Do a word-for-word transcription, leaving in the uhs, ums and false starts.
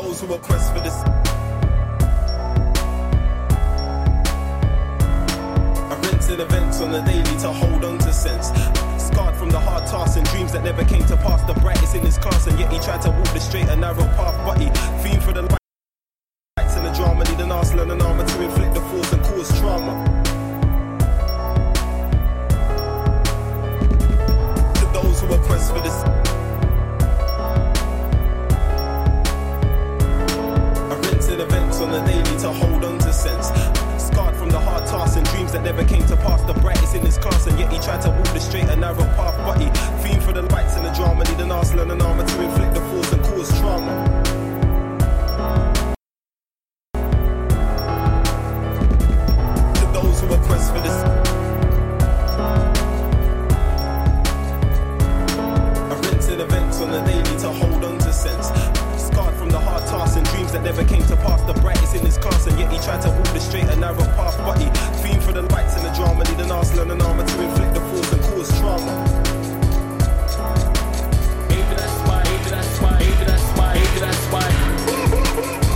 those who are quest for this. I rented events on the daily to hold on to sense. Scarred from the hard tasks and dreams that never came to pass. The brightest in his class, and yet he tried to walk the straight and narrow path. But he fiend for the lights and the drama. Need an arsenal and an armor to inflict the force and cause trauma. To those who are quest for this. Events on the daily to hold on to sense. Scarred from the hard tasks and dreams that never came to pass. The brightest in his class, and yet he tried to walk the straight and narrow path. But he fiend for the lights and the drama. Need an arsenal and an armor to inflict